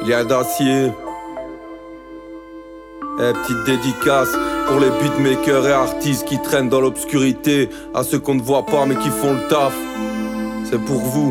Lien d'acier. Petite dédicace pour les beatmakers et artistes qui traînent dans l'obscurité, à ceux qu'on ne voit pas mais qui font le taf. C'est pour vous.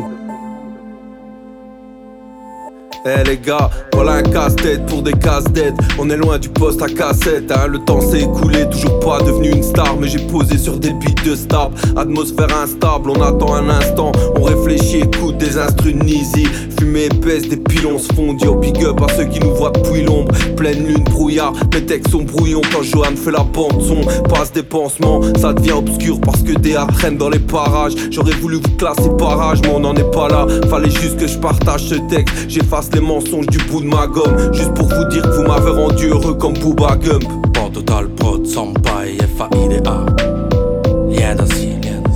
Les gars, voilà un casse-tête pour des casse-dettes. On est loin du poste à cassette, hein. Le temps s'est écoulé, toujours pas devenu une star, mais j'ai posé sur des beats de stab. Atmosphère instable, on attend un instant, on réfléchit, écoute des instrus easy. Fumée épaisse, des pilons se fondent. Yo, big up à ceux qui nous voient depuis l'ombre. Pleine lune, brouillard, mes textes sont brouillons. Quand Johan fait la bande son, passe des pansements, ça devient obscur parce que DA traîne dans les parages. J'aurais voulu vous classer par âge, mais on n'en est pas là. Fallait juste que je partage ce texte, j'efface les mensonges du bout de ma gomme, juste pour vous dire que vous m'avez rendu heureux comme Booba Gump. Pas total prod, Sampaï, FAIDA. Lien d'acier.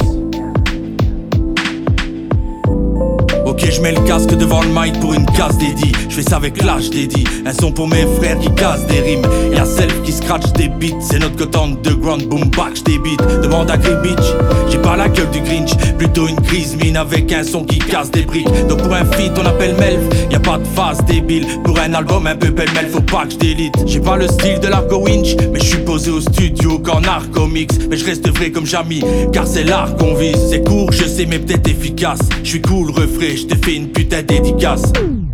Ok, je mets le casque devant le mic pour une case dédiée. Je fais ça avec l'âge dédié. Un son pour mes frères qui cassent des rimes. Y'a Self qui scratch des beats. C'est notre coton de ground boom back, j't'ai beat. Demande à Grey Beach. J'ai pas la gueule du Grinch, plutôt une crise mine avec un son qui casse des briques. Donc pour un feat on appelle Melf. Y'a pas de phase débile. Pour un album un peu pêle-mêle, faut pas que j'délite. J'ai pas le style de l'Argo Winch, mais je suis posé au studio qu'en Arcomix. Mais je reste vrai comme Jamy, car c'est l'art qu'on vise. C'est court, je sais, mais peut-être efficace. Je suis cool, refrais, je te fais une putain dédicace.